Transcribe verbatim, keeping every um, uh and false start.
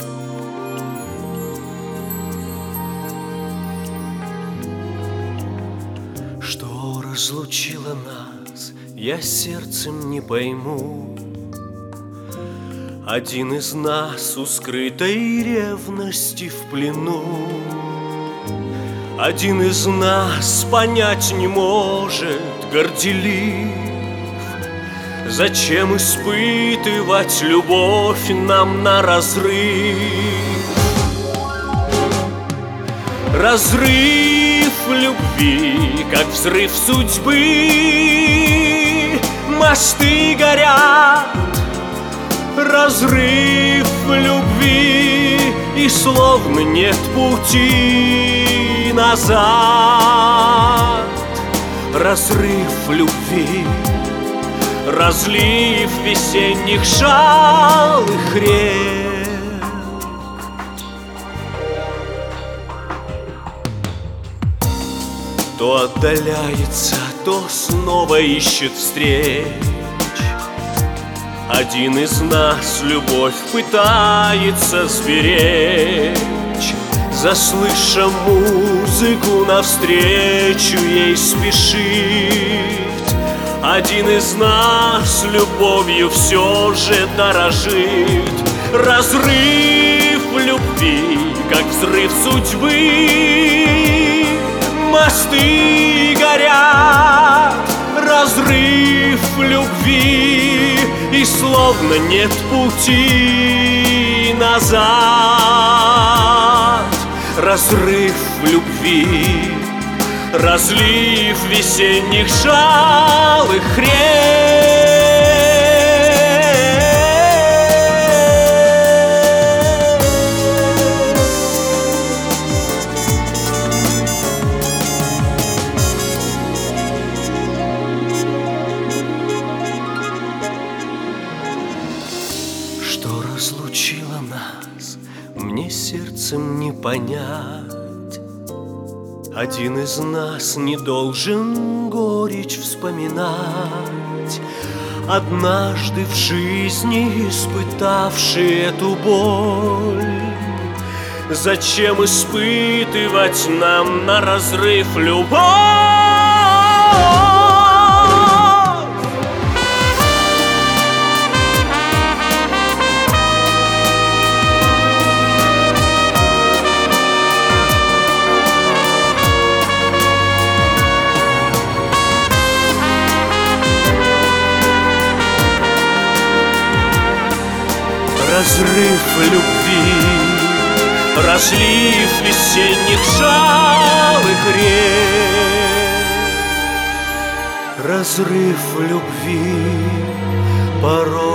Что разлучило нас, я сердцем не пойму. Один из нас у скрытой ревности в плену. Один из нас понять не может, горделив. Зачем испытывать любовь нам на разрыв? Разрыв любви, как взрыв судьбы. Мосты горят. Разрыв любви, и словно нет пути назад. Разрыв любви, разлив весенних шалых рек. То отдаляется, то снова ищет встреч. Один из нас любовь пытается сберечь. Заслыша музыку, навстречу ей спешит. Один из нас любовью все же дорожит. Разрыв любви, как взрыв судьбы. Мосты горят. Разрыв любви, и словно нет пути назад. Разрыв любви, разлив весенних шалых рек. Что разлучило нас, мне сердцем не понять. Один из нас не должен горечь вспоминать. Однажды в жизни испытавший эту боль. Зачем испытывать нам на разрыв любовь? Разрыв любви, разлив весенних шалых рек. Разрыв любви, порой